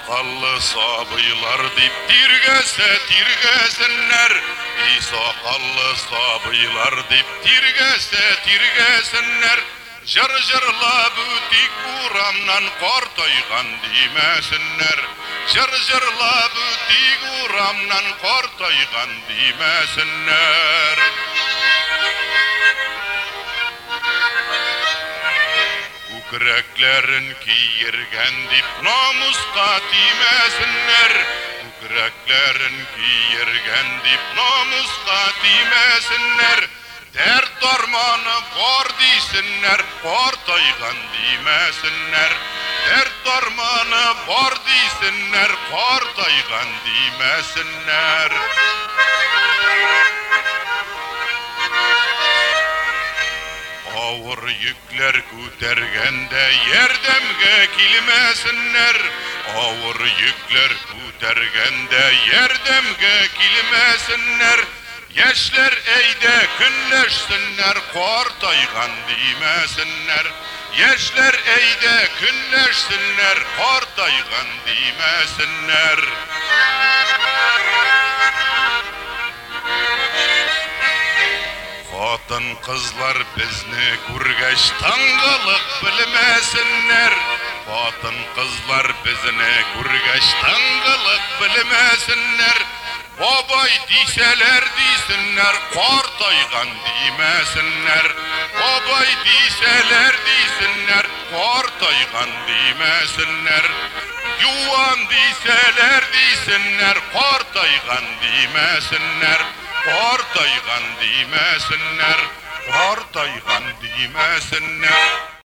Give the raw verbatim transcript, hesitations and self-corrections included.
sakallı sabıylar dip dirgese tirgesinler. İyi sakallı sabıylar dip dirgese tirgesinler. Jır jırla bütik uğramdan kortoygan demesinler. Jır jırla bütik uğramdan kortoygan demesinler. Küreklerin kiyirgen dip namuska demesinler. Küreklerin kiyirgen dip namuska demesinler. Dert darmanı var desinler, kortoygan demesinler. Dert darmanı var desinler, kortoygan demesinler. Ağır yükler kütergende yerdemge kilmesinler. Ağır yükler kütergende yerdemge kilmesinler. Yaşlar eyde künleşsinler, kortoygan demesinler. Yaşlar eyde künleşsinler, kortoygan demesinler. Hatın kızlar bizni kurgeç tangalık bilmesinler. Hatın kızlar bizni kurgeç tangalık bilmesinler. Babay diseler desinler, kortoygan demesinler. Babay diseler desinler, kortoygan demesinler. Yuvan diseler desinler, kortoygan demesinler. Kortoygan demesinler, kortoygan demesinler.